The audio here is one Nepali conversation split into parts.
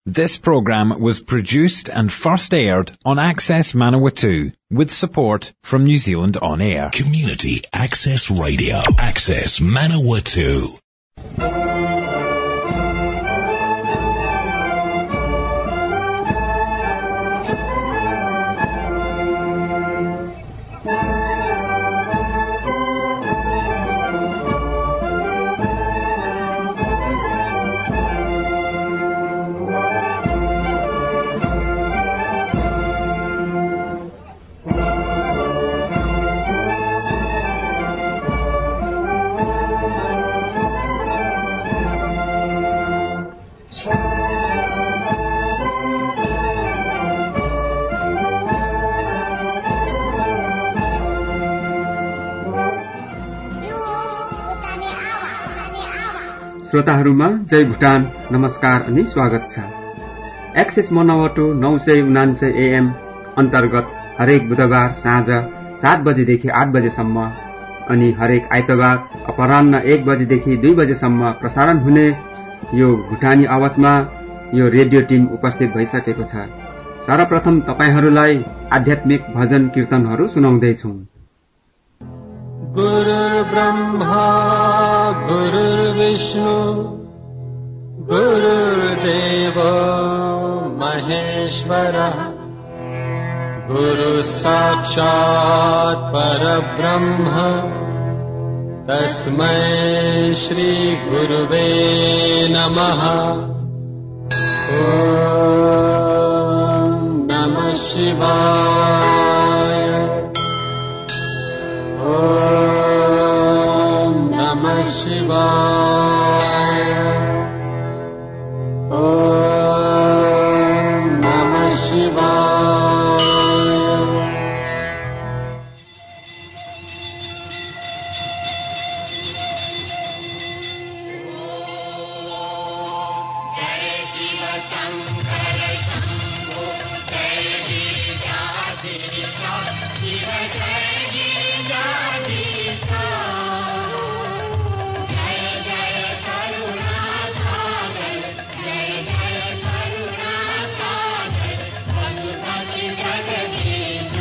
This program was produced and first aired on Access Manawatu with support from New Zealand On Air. Community Access Radio. Access Manawatu. श्रोताहरूमा जय भुटान नमस्कार अनि स्वागत छ। एक्सेस मनावटु 979 AM अन्तर्गत हरेक बुधबार साँझ 7 बजेदेखि 8 बजेसम्म अनि हरेक आइतबार अपराह्न 1 बजेदेखि 2 बजेसम्म प्रसारण हुने यो भुटानी आवाजमा यो रेडियो टिम उपस्थित भइसकेको छ। सर्वप्रथम तपाईहरूलाई आध्यात्मिक भजन कीर्तनहरू सुनाउँदै छौं। गुरुर् ब्रह्मा गुरुर्विष्णु गुरुर्देव महेश्वरः गुरुः साक्षात् परब्रह्म तस्मै श्री गुरुवे नमः। ॐ नमः शिवाय। ॐ नमः शिवाय। ॐ नमः शिवाय। जय शिव शंकर शंभो जय गिरिजाधीश शिव जय गिरिजाधीश जय जय करुणासागर जय जय करुणासागर रघुपति जगदीश।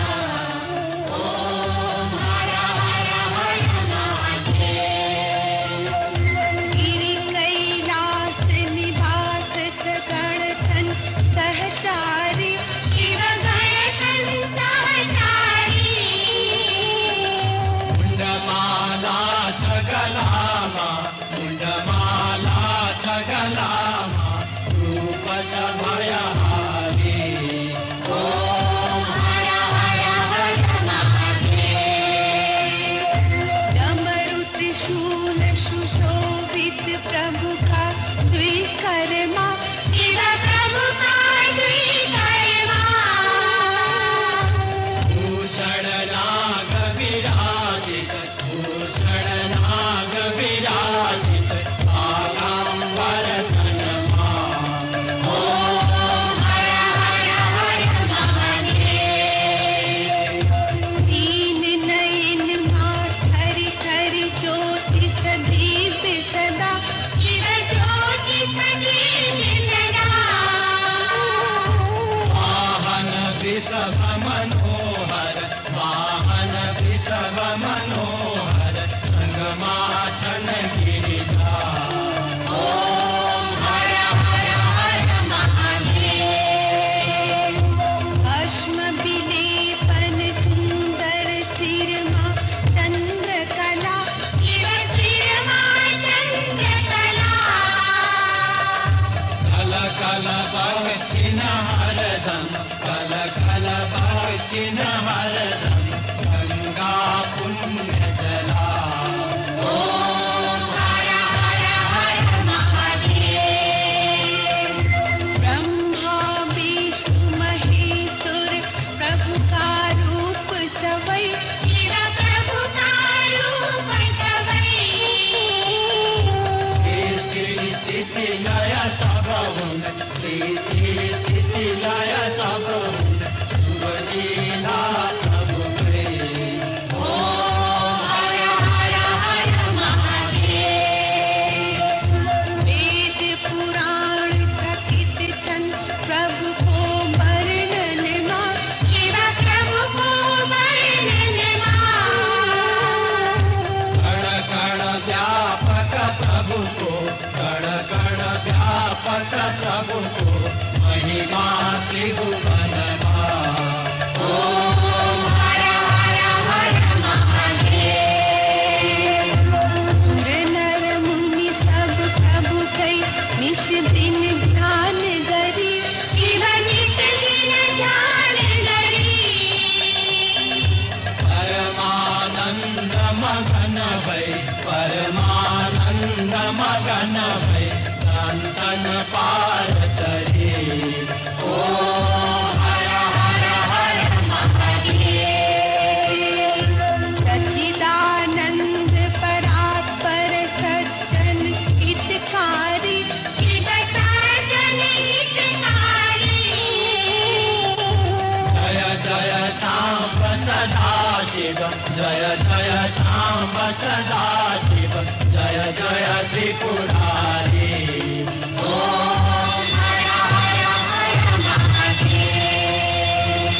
ओम हर हर हर महादेव। गिरि कैलास निवास सगण धन सहचारी शिव गण संसारी। मुंडमाला छगलामा मुंडमाला छगलामा रूपच भयहारी। ओम हर हर हर महादेव। डमरु त्रिशूल सुशोभित प्रभु का द्विकर्मा शिव प्रभु का द्विकर्मा। भूषण नाग विराजित भूषण नाग विराजित आगाम्बर तनमा। ओम हर हर हर महादेव। दीन नयन माथरि करि ज्योति सदीप सदा शिव ज्योति सदीप सदा। वाहन वृषभ मनोहर वाहन वृषभ मनोहर संगमाचन गिरिजा। ओम हर हर हर महादेव। अश्म विलेपन सुंदर शिरमा चंद्रकला शिव शिरमा चंद्रकला। कल कल बग चिन्ह हरदम कल कल बग चिन्ह हरदम गंगा पुण्य जला। ओम हर हर हर महादेव। ब्रह्मा विष्णु महेश्वर प्रभु का रूप सवै शिव प्रभु का रूप सवै। सृष्टि स्थिति लय सब हुन सृष्टि स्थिति लय सब हुन सुरलीला प्रभु प्रभुको महिमा त्रिभुवनमा ओम हर हर हर महादेव सुर नर मुनि सब प्रभु कई निश दिन ध्यान धरी शिव निश दिन ध्यान धरी परमानंद मगन भई परमानंद मगन भई संतन पार तरी ओम हर हर हर महादेव सच्चिदानंद परात्पर सज्जन हितकारी शिव सज्जन हितकारी जय जय सांब सदा शिव जय जय सांब सदा शिव जय जय त्रिपुरारी ओम हर हर हर महादेव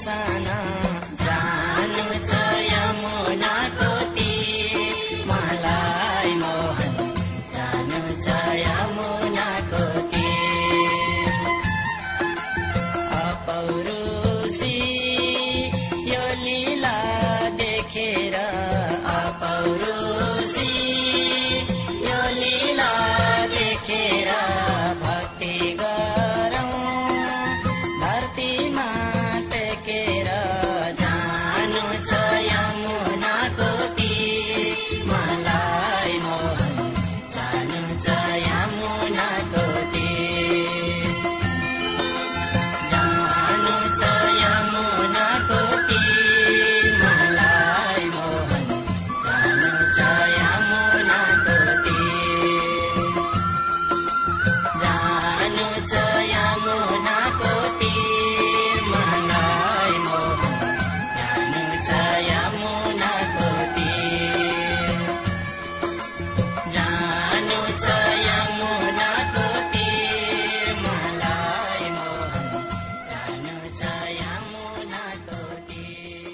बसना जानु छ यमुनाको तीर मलाई मोहन जानु छ यमुनाको तीर अपौरुषी यो लीला देखेर अपौरुषी यो लीला देखेर भक्ति गरौँ धरतीमा टेकेर जानु छ यमुनाको तीर मलाई मोहन जानु छ यमुनाको तीर जानु छ यमुनाको तीर मलाई मोहन जानु छ यमुनाको तीर जानु छ यमुनाको तीर मलाई मोहन जानु छ यमुनाको तीर जानु छ यमुनाको तीर मलाई मोहन जानु छ यमुनाको तीर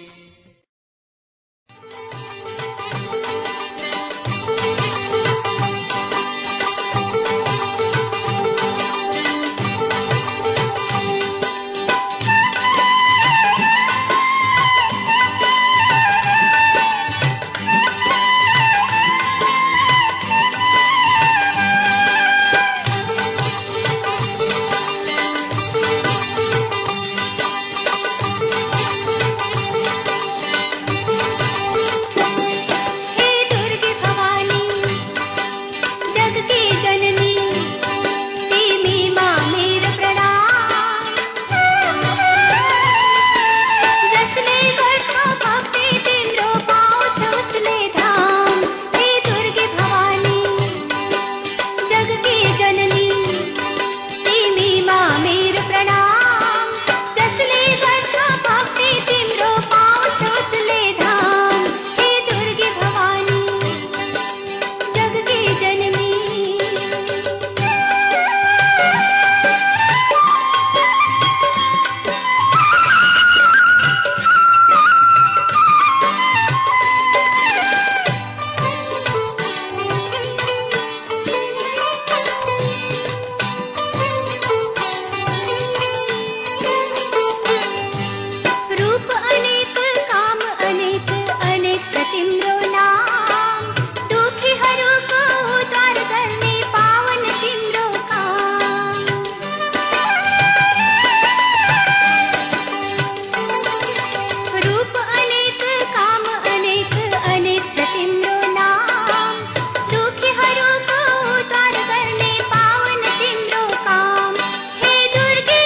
हे दुर्गे भवानी जग की जननी तिमी मा मेरो प्रणाम जसले गर्छ भक्ति तिम्रो पाउँछ उसले धाम हे दुर्गे भवानी जग की जननी तिमी मा मेरो प्रणाम जसले गर्छ भक्ति तिम्रो पाउँछ उसले धाम हे दुर्गे भवानी जग की जननी रूप अनेक काम अनेक अनेक छ तिम्रो नाम दुखीहरूको उद्धार गर्ने पावन तिम्रो काम रूप अनेक काम अनेक अनेक छ तिम्रो नाम दुखीहरूको उद्धार गर्ने पावन तिम्रो काम हे दुर्गे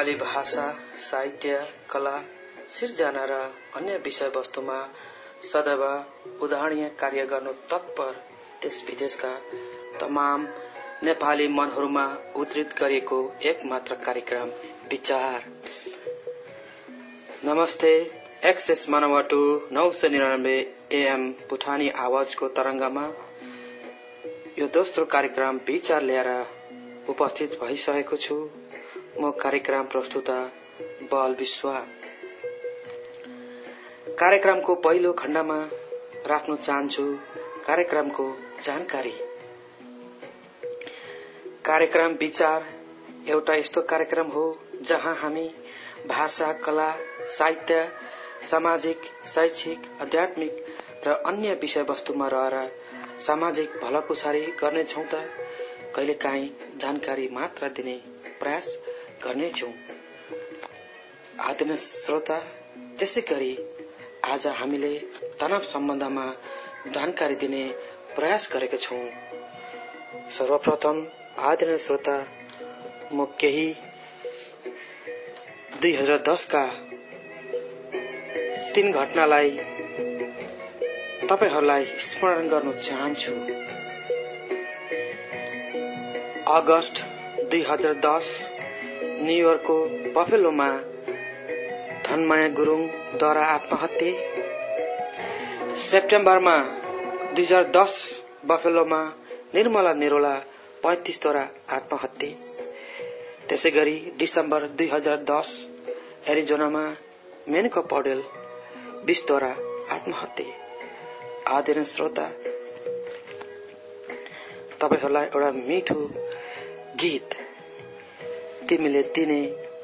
नेपाली भाषा, साहित्य, कला, सिर्जना र अन्य विषयवस्तुमा सदैव उदाहरणीय कार्य गर्नु तत्पर देश विदेशका तमाम नेपाली मनहरूमा उद्धृत गरिएको एकमात्र कार्यक्रम विचार। नमस्ते, एक्सेस मानवटु 999 AM पुठानी आवाजको तरंगमा यो दोस्रो कार्यक्रम विचार लिएर उपस्थित भइसकेको छु। म कार्यक्रम प्रस्तुता बल विश्वा। कार्यक्रमको पहिलो खण्डमा राख्न चाहन्छु कार्यक्रमको जानकारी। कार्यक्रम विचार एउटा यस्तो कार्यक्रम हो जहाँ हामी भाषा, कला, साहित्य, सामाजिक, शैक्षिक, आध्यात्मिक र अन्य विषयवस्तुमा रहेर सामाजिक भलाकुसारी गर्नेछौं त कहिलेकाहीँ जानकारी मात्र दिने प्रयास गर्नेछौं। आदरणीय श्रोता, त्यसैगरी आज हामीले तनाव सम्बन्धमा जानकारी दिने प्रयास गरेका छौं। सर्वप्रथम आदरणीय श्रोता, म केही 2010 का 3 घटनालाई तपाईहरूलाई स्मरण गर्न चाहन्छु। अगस्त 2010 न्युयोर्कको बफेलोमा धनमाया गुरुङद्वारा आत्महत्या। सेप्टेम्बरमा 2010 बफेलोमा निर्मला निरोला 35 द्वारा आत्महत्या। त्यसैगरी डिसेम्बर 2010 एरिजोनामा मेनका पौडेल 20 द्वारा आत्महत्या। आदरणीय श्रोता, तपाईहरूलाई एउटा मिठो गीत तिमीले दिने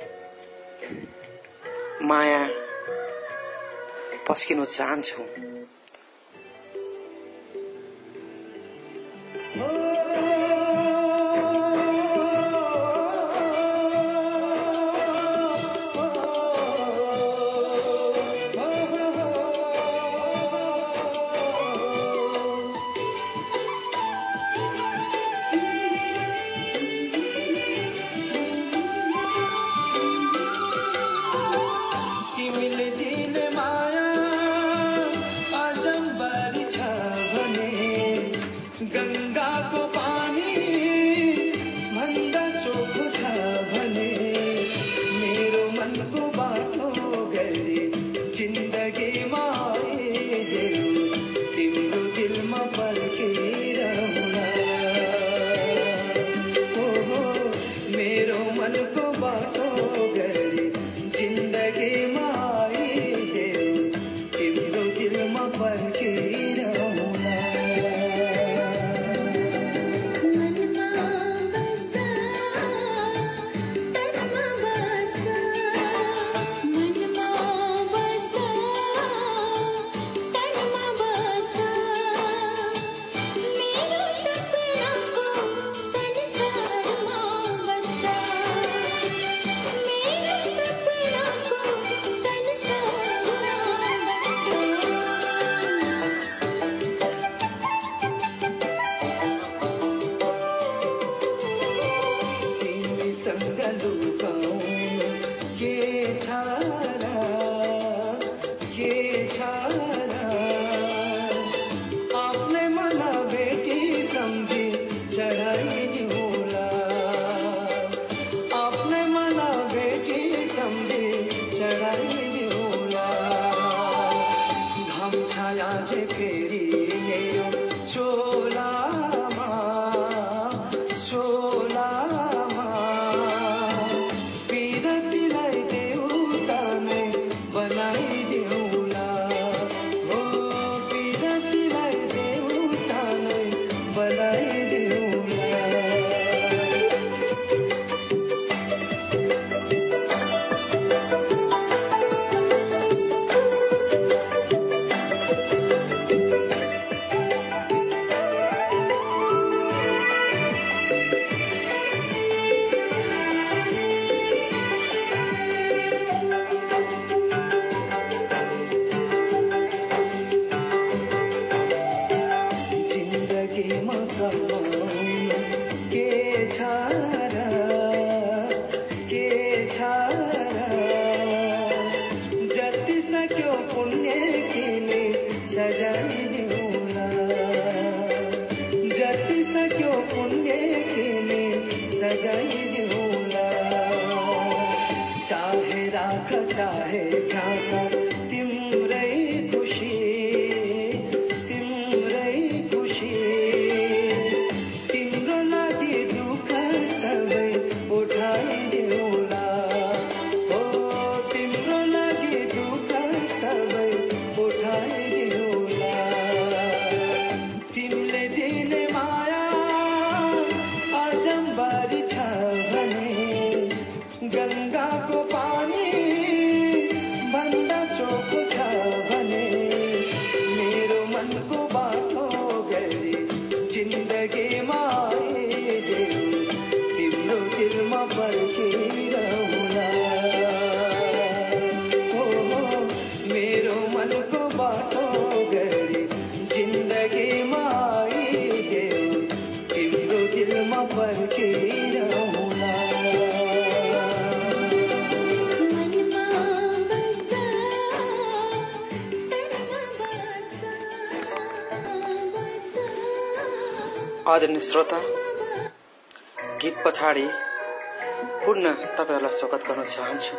माया पस्किन चाहन्छौ। चाहे ढाका तिम्रै खुशी तिम्रो लागि दुःख सबै उठाइदेऊला हो तिम्रो लागि दुःख सबै उठाइदेऊला तिमीले दिने माया अजम्बरी छ भने गङ्गाको पानी भन्दा चोखो छ भने मेरो मनको बाटो गरी जिन्दगीमा आइदेऊ तिम्रो दिलमा पर्खिरहला हो मेरो मनको बाटो गरी जिन्दगीमा आइदेऊ तिम्रो दिलमा पर्खिरहला आदरणीय श्रोता, गीत पछाडि पुनः तपाईहरुलाई स्वागत गर्न चाहन्छु।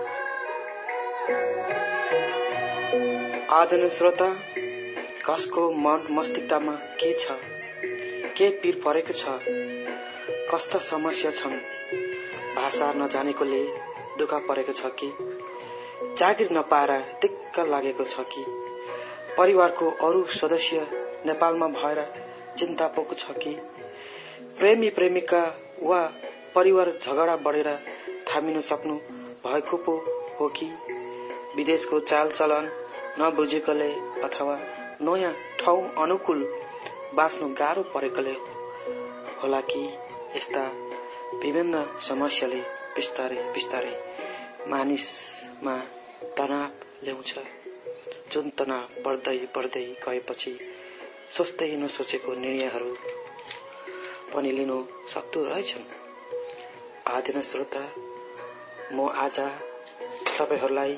आदरणीय श्रोता, कसको मन मस्तिष्कमा के छ, के पीर परेको छ, कस्ता समस्या छन्, भाषा नजानेकोले दुःख परेको छ कि, जागिर नपाएर दिक्क लागेको छ कि, परिवारको अरू सदस्य नेपालमा भएर चिन्ता पोको छ कि, प्रेमी प्रेमिका वा परिवार झगडा बढेर थामिन सक्नु भएको पो हो कि, विदेशको चालचलन नबुझेकोले अथवा नयाँ ठाउँ अनुकूल बाँच्नु गाह्रो परेकोले होला कि, यस्ता विभिन्न समस्याले बिस्तारै बिस्तारै मानिसमा तनाव ल्याउँछ, जुन तनाव बढ्दै बढ्दै गएपछि सोच्दै नसोचेको निर्णयहरू पनि लिनु सक्दो रहेछन्। आदरणीय श्रोता, म आज तपाईहरुलाई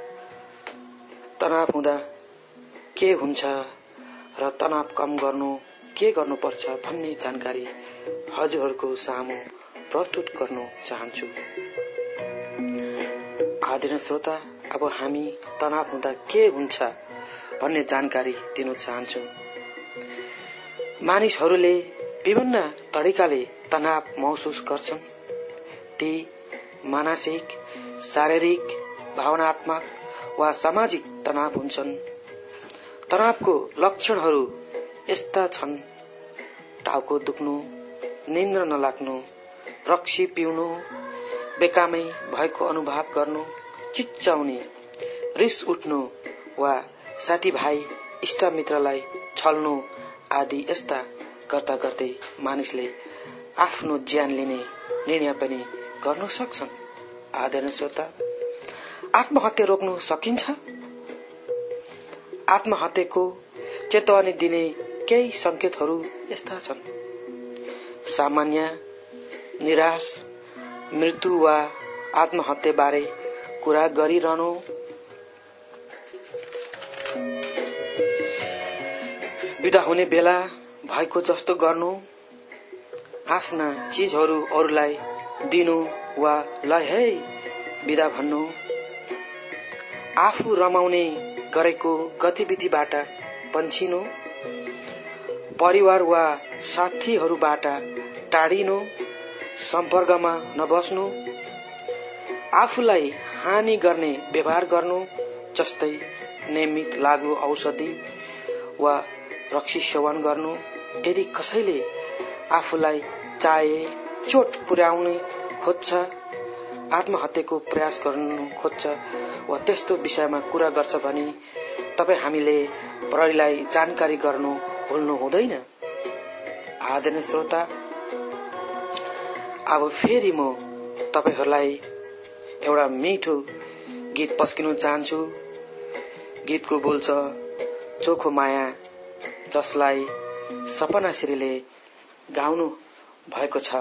तनाव हुँदा के हुन्छ र तनाव कम गर्नु के गर्नुपर्छ भन्ने जानकारी हजुरहरूको सामु प्रस्तुत गर्नु चाहन्छु। आदरणीय श्रोता, अब हामी तनाव हुँदा के हुन्छ भन्ने जानकारी दिन चाहन्छु। मानिसहरूले विभिन्न तरिकाले तनाव महसुस गर्छन्। ती मानसिक, शारीरिक, भावनात्मक वा सामाजिक तनाव हुन्छन्। तनावको लक्षणहरू यस्ता छन्: टाउको दुख्नु, निन्द्रा नलाग्नु, रक्सी पिउनु, बेकामै भएको अनुभव गर्नु, चिच्चाउने, रिस उठ्नु वा साथीभाइ इष्टमित्रलाई छल्नु आदि। यस्ता गर्दा गर्दै मानिसले आफ्नो ज्यान लिने निर्णय पनि गर्न सक्छन्। आदरणीय श्रोता, आत्महत्या रोक्नु सकिन्छ? आत्महत्याको चेतावनी दिने केही संकेतहरू यस्ता छन्: सामान्य, निराश, मृत्यु वा आत्महत्या बारे कुरा गरिरहनु, विदा हुने बेला भएको जस्तो गर्नु, आफ्ना चीजहरू अरूलाई दिनु वा ल है विदा भन्नु, आफू रमाउने गरेको गतिविधिबाट पन्छिनु, परिवार वा साथीहरूबाट टाढिनु, सम्पर्कमा नबस्नु, आफूलाई हानि गर्ने व्यवहार गर्नु, जस्तै नियमित लागु औषधि वा रक्सी सेवन गर्नु। यदि कसैले आफूलाई चाहे चोट पुर्याउन खोज्छ, आत्महत्याको प्रयास गर्नु खोज्छ वा त्यस्तो विषयमा कुरा गर्छ भने तपाई हामीले प्रहरीलाई जानकारी गर्नु भुल्नु हुँदैन। आदरणीय श्रोता, अब फेरि म तपाईहरुलाई एउटा मिठो गीत पस्किन चाहन्छु। गीतको बोल छ चोखो माया, जसलाई सपना श्रीले गाउनु भएको छ।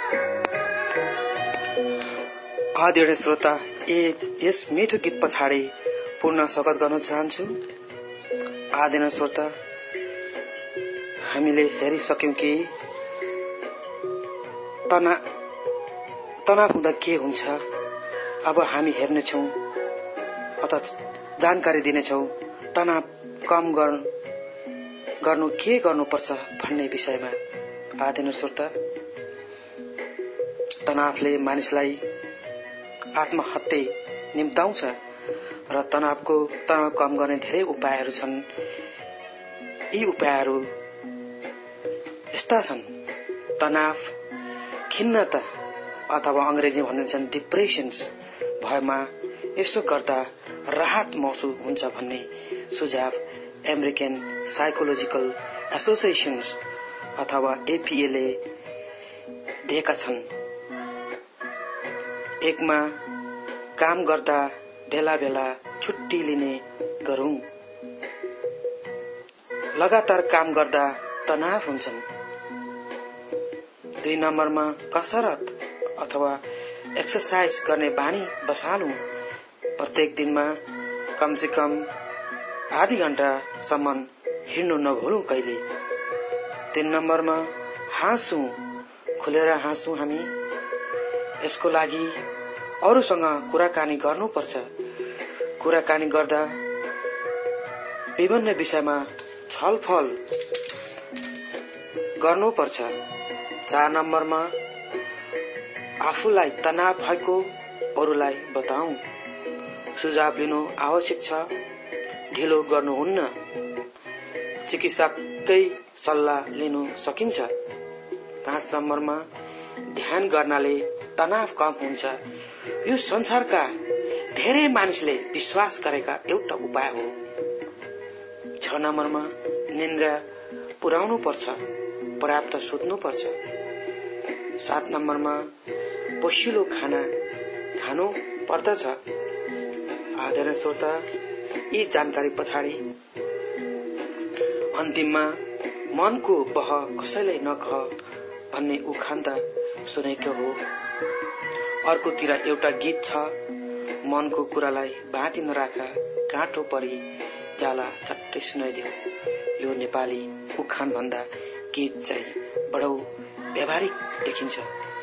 आदरणीय श्रोता, यस मिठो गीत पछाडि पूर्ण स्वागत गर्न चाहन्छु। आदरणीय श्रोता, हामीले हेरिसक्यौं कि तनाव हुँदा के हुन्छ। अब हामी हेर्नेछौं अथवा जानकारी दिनेछौं तनाव कम गर्नु के गर्नुपर्छ भन्ने विषयमा। आदरणीय श्रोता, तनावले मानिसलाई आत्महत्या निम्ताउँछ र तनाव कम गर्ने धेरै उपायहरू छन्। यी उपायहरू यस्ता छन्: तनाव, खिन्नता अथवा अंग्रेजीमा भनिन्छन् डिप्रेशन्स भएमा यसो गर्दा राहत महसुस हुन्छ भन्ने सुझाव अमेरिकन साइकोलोजिकल एसोसिएशन्स अथवा एपीएले दिएका छन्। एकमा काम गर्दा बेला बेला छुट्टी लिने गरौं। लगातार काम गर्दा तनाव हुन्छन्। 2 नम्बरमा कसरत अथवा एक्सरसाइज गर्ने बानी बसालौं। प्रत्येक दिनमा कमसे कम आधी घण्टासम्म हिँड्नु नभुलौं कहिले। 3 नम्बरमा हाँसौं, खुलेर हाँसौं हामी। यसको लागि अरूसँग कुराकानी गर्नुपर्छ। कुराकानी गर्दा विभिन्न विषयमा छलफल गर्नुपर्छ। 4 नम्बरमा आफूलाई तनाव भएको अरूलाई बताऊ। सुझाव लिनु आवश्यक छ, ढिलो गर्नुहुन्न। चिकित्सककै सल्लाह लिनु सकिन्छ। 5 नम्बरमा ध्यान गर्नाले तनाव कम हुन्छ। यो संसारका धेरै मानिसले विश्वास गरेका एउटा उपाय हो। 6 नम्बरमा निन्द्रा पुर्याउनु पर्छ, पर्याप्त सुत्नु पर्छ। 7 नम्बरमा पोषिलो खाना खानु पर्दछ। आदरणीय श्रोता, यी जानकारी पछाडि अन्तिममा मनको बह कसैलाई नकह भन्ने उखान त सुनेको हो। अर्कोतिर एउटा गीत छ, मनको कुरालाई बाँधी नराख, गाँठो परी जाला चट्टै सुनाइदियो। यो नेपाली उखान भन्दा गीत चाहिँ बडो व्यावहारिक देखिन्छ।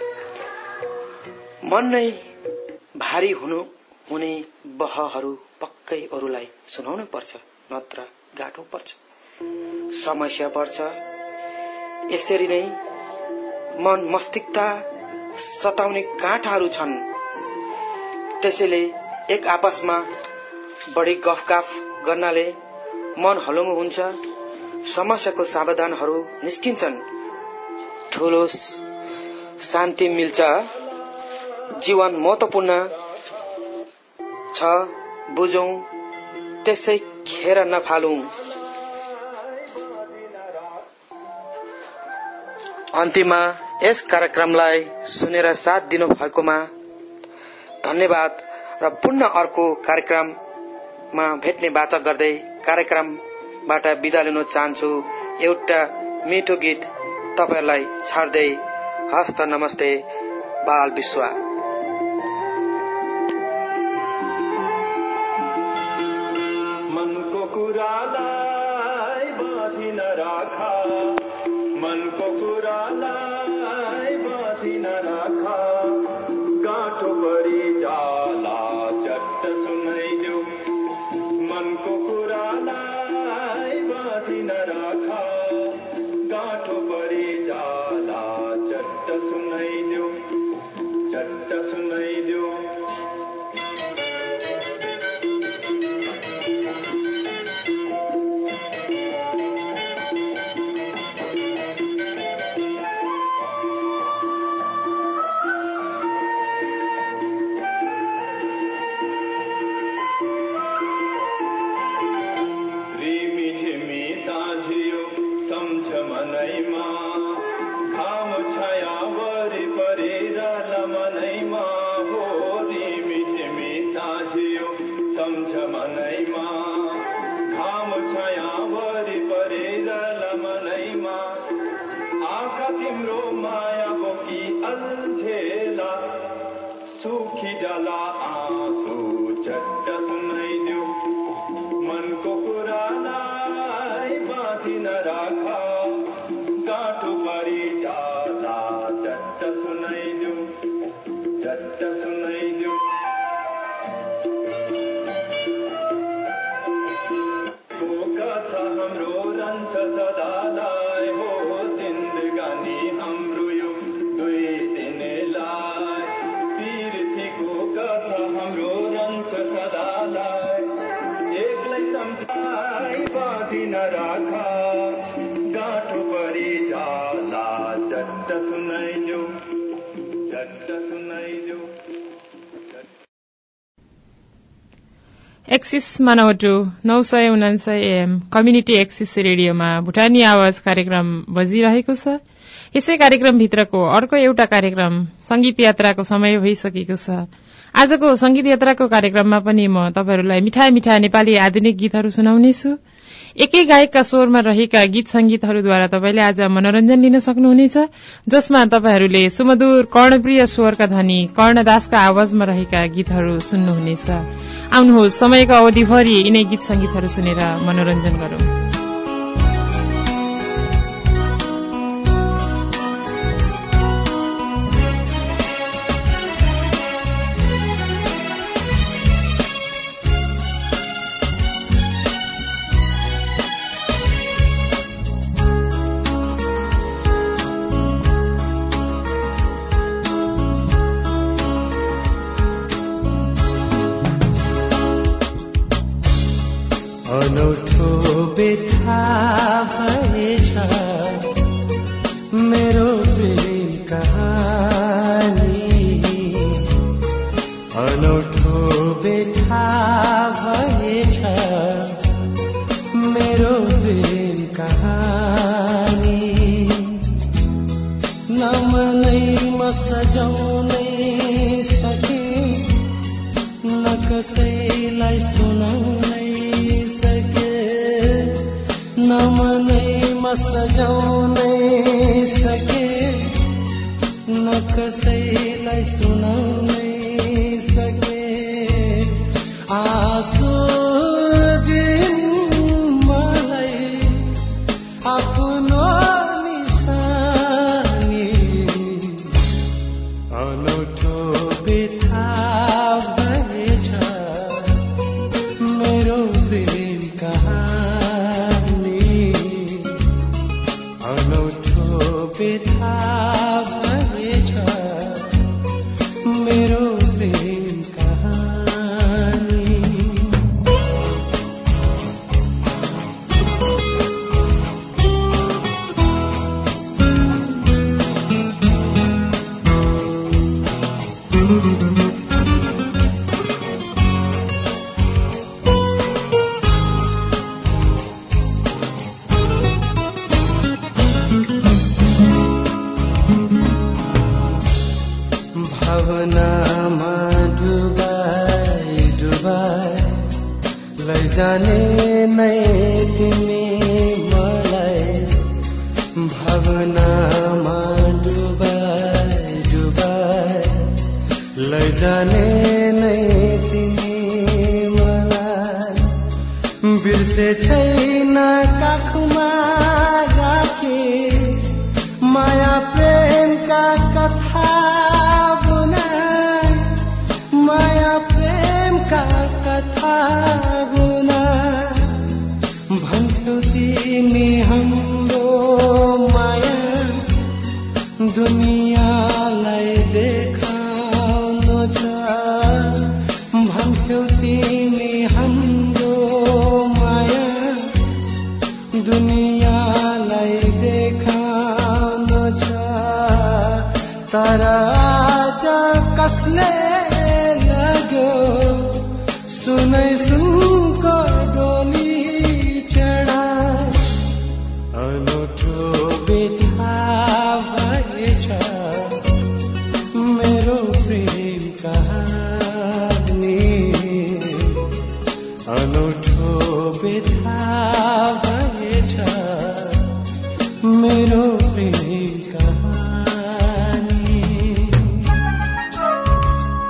मन नै भारी हुने बहहरू पक्कै अरूलाई सुनाउनु पर्छ, नत्र गाँठो पर्छ, समस्या बढ्छ। यसरी नै मन मस्तिष्क सताउने गाँठाहरू छन्। त्यसैले एक आपसमा बढी गफगाफ गर्नाले मन हलुङ्गो हुन्छ, समस्याको समाधानहरू निस्किन्छन्, ठूलो शान्ति मिल्छ। जीवन महत्त्वपूर्ण छ, बुझौं, त्यसै खेर नफालौं। अन्तिममा यस कार्यक्रमलाई सुनेर साथ दिनु भएकोमा धन्यवाद र पुनः अर्को कार्यक्रममा भेट्ने बाचा गर्दै कार्यक्रमबाट बिदा लिन चाहन्छु। एउटा मिठो गीत तपाईलाई छाड्दै हस्त नमस्ते बाल विश्वा। मनको कुरालाई बाँधी नराख, मनको कुरालाई बाँधी नराख, गाँठो परी जाला चट्ट सुनाइदेऊ। मनको कुरालाई बाँधी नराख, गाँठो परी जाला चट्ट सुनाइदेऊ, चट्ट सुनाइदेऊ। पोखी जाला आँसु चट्ट सुनाइदेऊ मनको कुरालाई बाँधी नराख गाँठो परि जाला चट्ट सुनाइदेऊ को कथा हाम्रो रहन्छ सदालाई हो जिन्दगानी हाम्रो यो दुई दिनलाई तीर्थीको कथा हाम्रो रहन्छ सदालाई एक्लै सम्झाइ बाँधी नराख गाँठो परि जाला चट्ट सुनाइदेऊ एक्सिस मानवटु 999 AM कम्युनिटी एक्सिस रेडियोमा भुटानी आवाज कार्यक्रम बजिरहेको छ। यसै कार्यक्रमभित्रको अर्को एउटा कार्यक्रम संगीत यात्राको समय भइसकेको छ। आजको संगीत यात्राको कार्यक्रममा पनि म तपाईहरुलाई मिठा मिठा नेपाली आधुनिक गीतहरू सुनाउनेछु। एकै गायकका स्वरमा रहेका गीत संगीतहरूद्वारा तपाईले आज मनोरञ्जन लिन सक्नुहुनेछ, जसमा तपाईहरूले सुमधुर कर्णप्रिय स्वरका धनी कर्णदासका आवाजमा रहेका गीतहरू सुन्नुहुनेछ। आउनुहोस् समयको अवधिभरि यिनै गीत संगीतहरू सुनेर मनोरञ्जन गरौं। अनौठो बेथा भएछ मेरो प्रेम कहानी, अनौठो बेथा भएछ मेरो प्रेम कहानी। नमनैमा सजाउनै सके न कसैलाई सुनाउनै नमनैमा सजाउनै सके न कसैलाई सुनाउनै सके। आँसु दिन मलाई आफ्नो निशानी, अनौठो बेथा भएछ मेरो प्रेम कहानी, अनौठो बेथा भएछ मेरो प्रेम कहानी। भावनामा डुबाई डुबाई लैजाने नै तिमी मलाई, भावनामा डुबाई डुबाई लैजाने नै तिमी मलाई। बिर्से छैन काखमा राखे माया प्रेमका कथा, माया प्रेमका कथा गुना। भन्थ्यौ तिमी हाम्रो माया दुनियाँलाई देखाउनु छ, भन्थ्यौ तिमी हाम्रो माया दुनियाँलाई देखाउनु छ। तर आज कसले सुनै सुनको डोली चढा, अनौठो बेथा भएछ मेरो प्रेम कहानी, अनौठो बेथा भएछ मेरो प्रेम कहानी।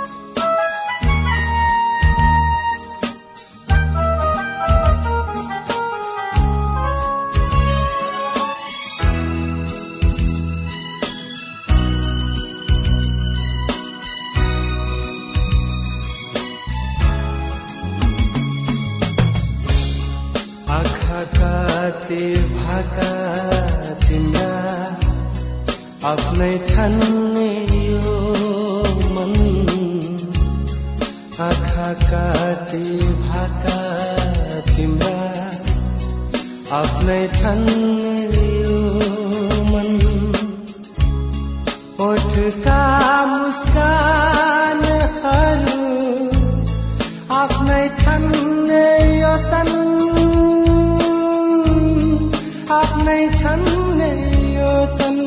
कति भाका तिम्रा आफ्नै ठान्ने यो मन आँखा कति भाका तिम्रा आफ्नै ठान्ने यो मन ओठका मुस्कानहरू आफ्नै ठान्ने यो तन आफ्नै ठान्ने यो तन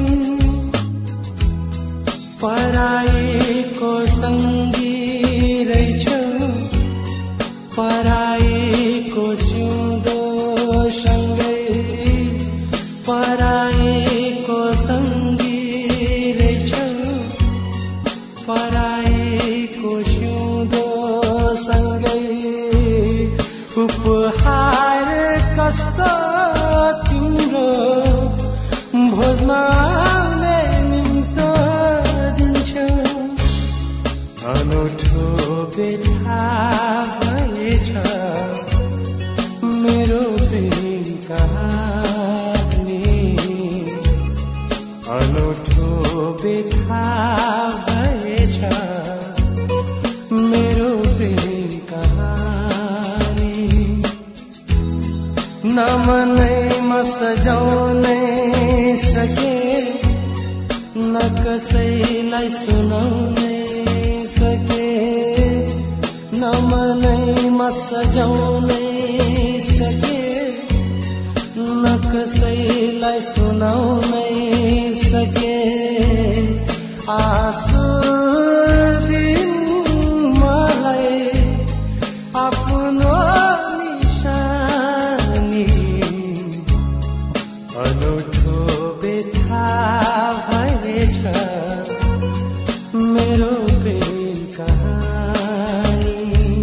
पराईको सँगी रहेछौ पराईको सिउँदो सँगै पराईको सँगी रहेछौ पराईको सिउँदो सँगै उपहार कस्तो तिम्रो भोजमा आउने निम्तो दिन्छौ अनौठो व्यथा भएछ मेरो प्रेम कहानी अनौठो व्यथा भएछ मेरो प्रेम कहानी नमनैमा सजाउनै सके न कसैलाई सुनाउनै सके नमनैमा सजाउनै सके न कसैलाई सुनाउनै सके आँसु दिन मलाई आफ्नो निशानी अनौठो व्यथा भएछ मेरो प्रेम कहानी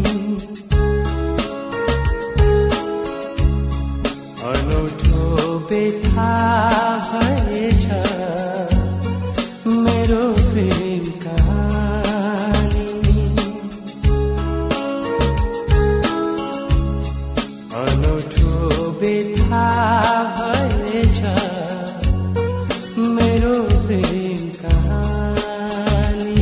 अनौठो व्यथा भएछ मेरो प्रेम कहानी अनौठो व्यथा भएछ मेरो प्रेम कहानी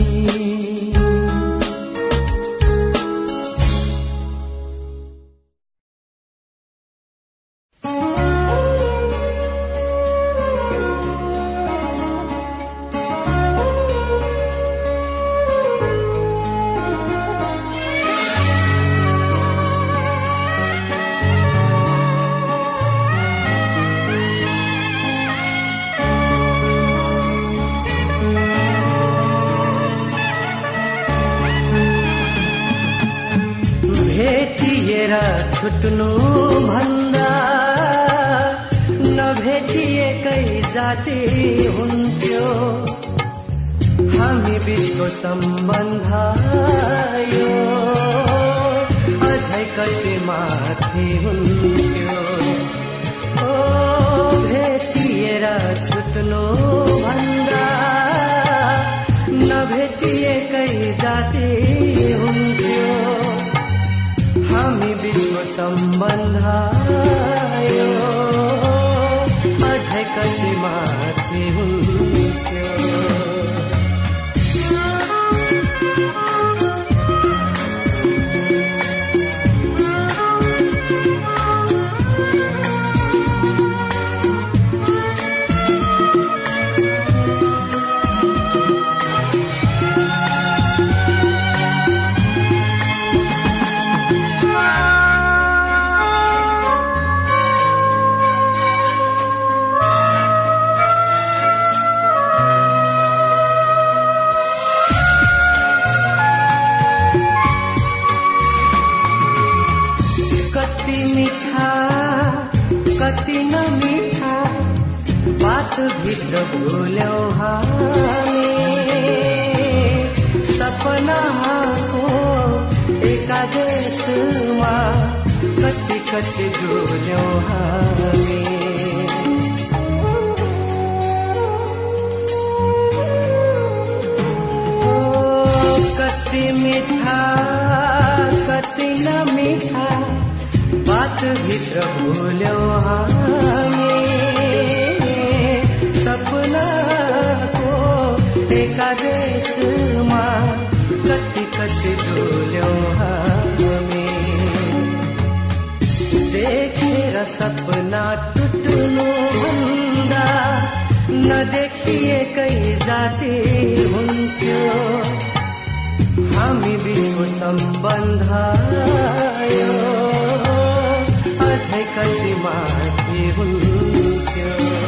भेटिएर छुट्नु भन्दा नभेटिएकै जाति हुन्थ्यो हामी बिचको सम्बन्ध यो अझै कति माथि हुन्थ्यो ओ भेटिएर छुट्नु भन्दा नभेटिएकै जाति हुन्थ्यो हामी बिचको सम्बन्ध यो अझै कति माथि हुन्थ्यो भित्र भुल्यौ हामी सपनाको एकादेशमा कति कति डुल्यौ हामी कति मिठा कति नमिठा बात भित्र भुल्यौं हामी सपनाको एकादेशमा कति कति डोल्यौं हामी देखेर सपना टुट्नु भन्दा नदेखिएकै जाति हुन्थ्यो हामी बिचको सम्बन्ध अझै कति माथि हुन्थ्यो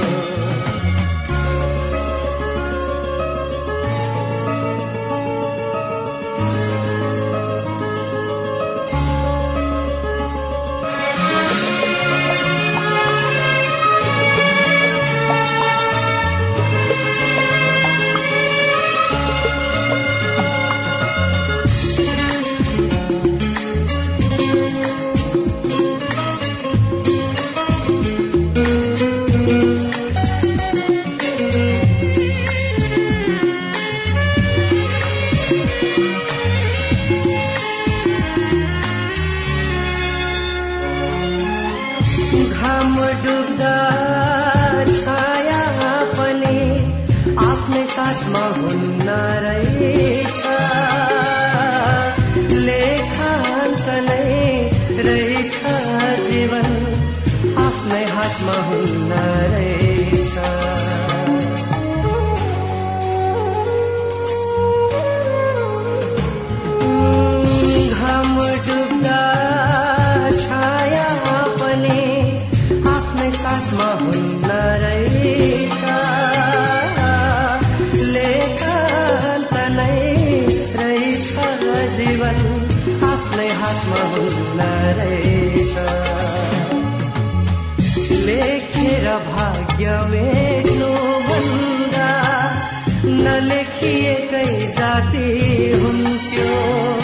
लेखेर भाग्य मेट्नु भन्दा नलेखिएकै जाति हुन्थ्यो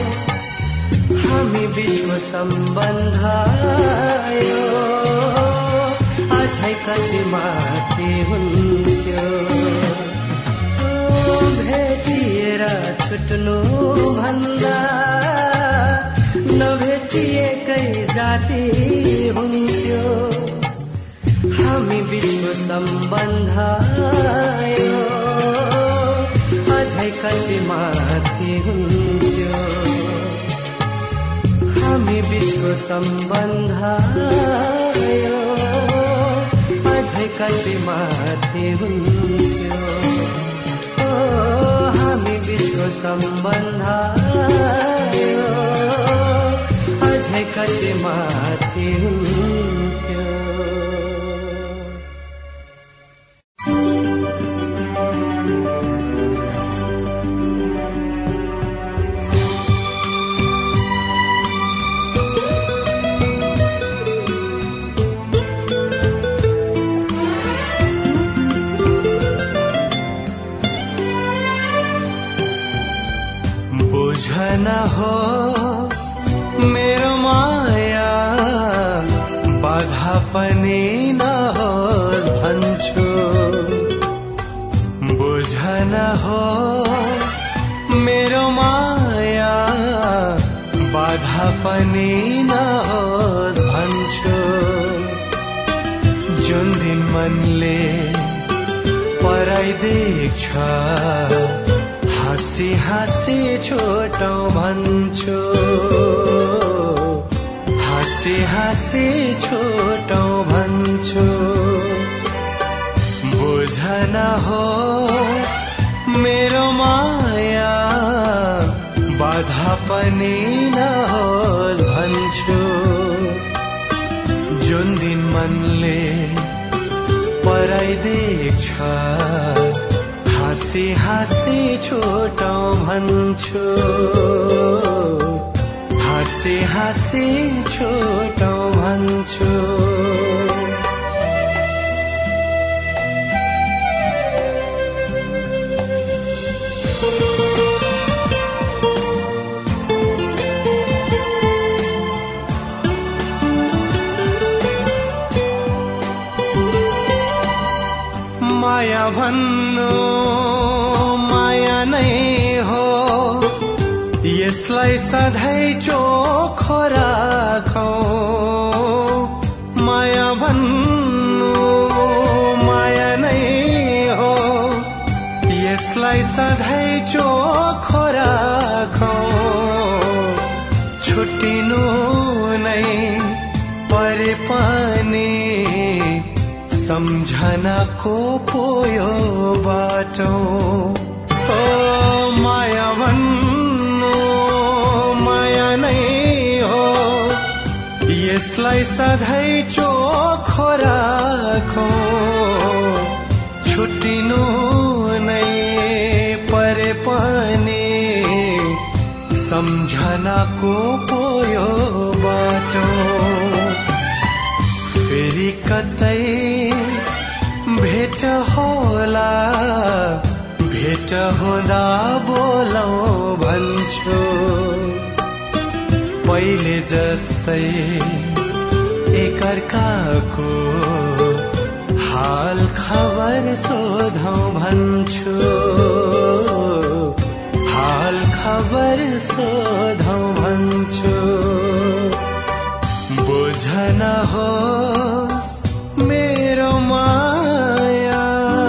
हामी बिचको सम्बन्ध अझै कति माथि हुन्थ्यो भेटिएर छुट्नु भन्दा नभेटिएकै जाति हुन्थ्यो हामी बिचको सम्बन्ध अझै कति माथि हुन्थ्यो हामी बिचको सम्बन्ध अझै कति माथि हुन्थ्यो हामी बिचको सम्बन्ध अझै कति माथि हुन्थ्यो नहोस् मेरो माया बाधा पनि नहोस् भन्छु बुझ नहोस् मेरो माया बाधा पनि नहोस् भन्छु जुन दिन मनले पराई देख्छ हाँसी हाँसी छोटौं भन्छु हाँसी हाँसी छोटौं भन्छु बुझ नहोस् मेरो माया बाधा पनि नहोस् भन्छु जुन दिन मनले पराई देख्छ हाँसी हाँसी छोटौं भन्छु हाँसी हाँसी छोटौं भन्छु माया भन्नु माया नै हो यस यसलाई सधैँ चोखो राखौं माया भन्नु माया नै हो यसलाई सधैँ चोखो राखौं छुट्टिनु नै परे पनि सम्झनाको पोयो बाटो ओ माया भन्नु माया नै हो यसलाई सधैँ चोखो राखौं छुट्टिनु नै परे पनि सम्झनाको पोयो बाटो फेरि कतै भेट होला भेट हुँदा बोलौं भन्छु पहिले जस्तै एकअर्काको हाल खबर सोधौं भन्छु हाल खबर सोधौं भन्छु बुझन होस् मेरो माया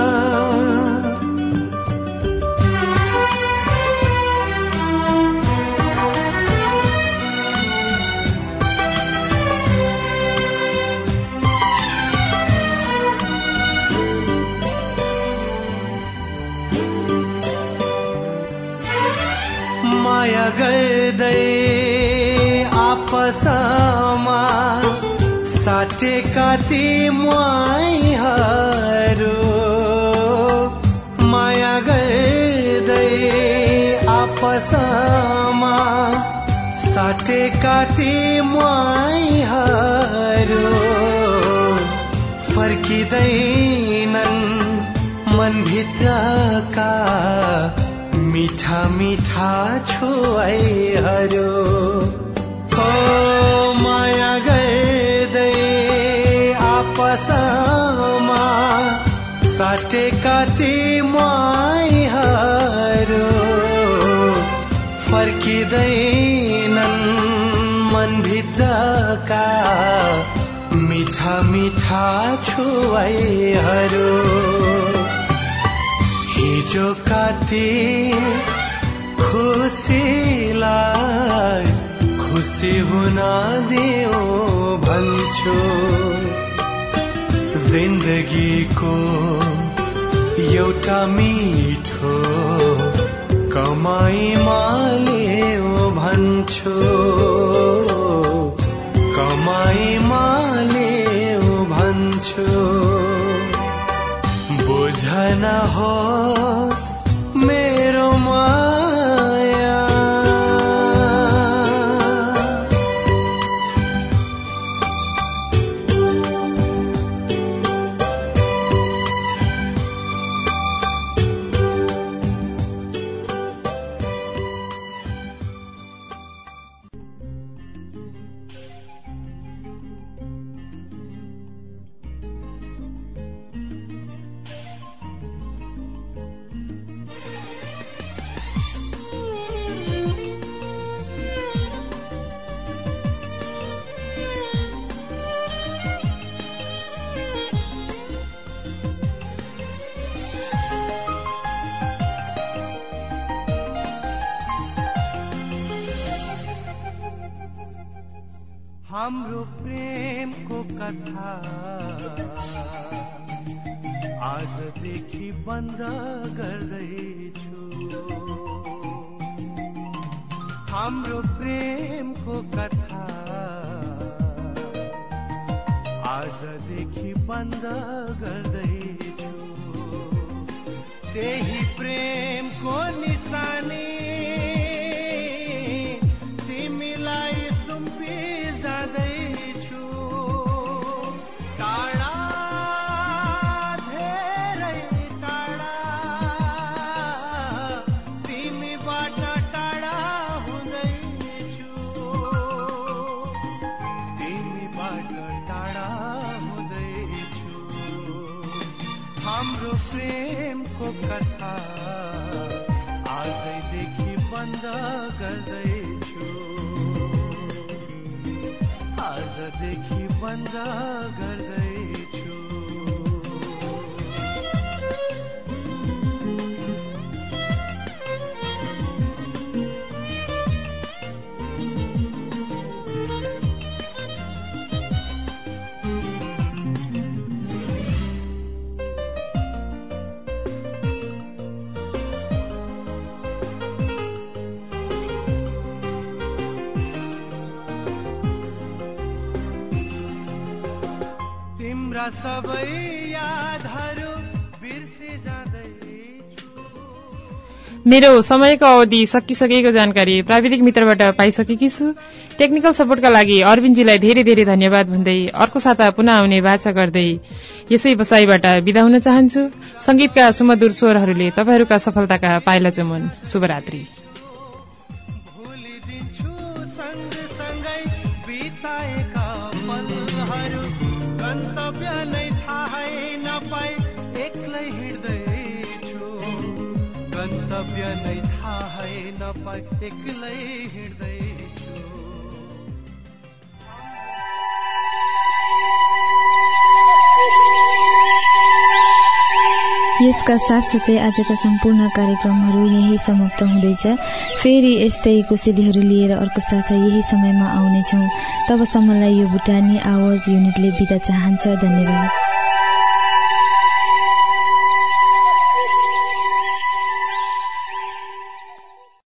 माया गर्दै आपसमा साटेका ती मुहाइहरू माया गर्दै आपसमा साटेका ती मुहाइहरू फर्किँदैनन् मनभित्रका मीठा मीठा छुवाइहरू हो माया गर्दै आपसमा साटेका ती मुहाइहरू फर्किँदैनन् मनभित्रका मीठा मीठा छुवाइहरू हिजो काती खुसीलाई खुसी हुन दियो भन्छु जिन्दगीको एउटा मिठो कमाईमा ल्यायो भन्छु कमाईमा ल्यायो भन्छु बुझन होस् मेरो माया हाम्रो प्रेमको कथा आजदेखि बन्द गर्दैछु हाम्रो प्रेमको कथा आजदेखि बन्द गर्दैछु त्यही प्रेमको निशानी तिमीलाई सुम्पी जाँदैछु टाढा धेरै टाढा तिमीबाट टाढा हुँदैछु तिमीबाट टाढा हुँदैछु हाम्रो प्रेमको कथा आजैदेखि बन्द गर्दैछु आजदेखि बन्द गर्दैछु सबै यादहरू बिर्से जाँदैछु। मेरो समयको अवधि सकिसकेको जानकारी प्राविधिक मित्रबाट पाइसकेकी छु। टेक्निकल सपोर्टका लागि अरविन्दजीलाई धेरै धेरै धन्यवाद भन्दै अर्को साता पुनः आउने बाचा गर्दै यसै बसाईबाट बिदा हुन चाहन्छु। संगीतका सुमधुर स्वरहरूले तपाईहरूका सफलताका पाइला चुमुन्। शुभरात्रि। गन्तव्य नै थाहै नपाई एक्लै हिँड्दैछु गन्तव्य नै थाहै नपाई एक्लै हिँड्दैछु। यसका साथसाथै आजका सम्पूर्ण कार्यक्रमहरू यही समाप्त हुँदैछ। फेरि यस्तै कोसेलीहरू लिएर अर्को साथ यही समयमा आउनेछौँ। तबसम्मलाई यो भुटानी आवाज युनिटले बिदा चाहन्छ। धन्यवाद।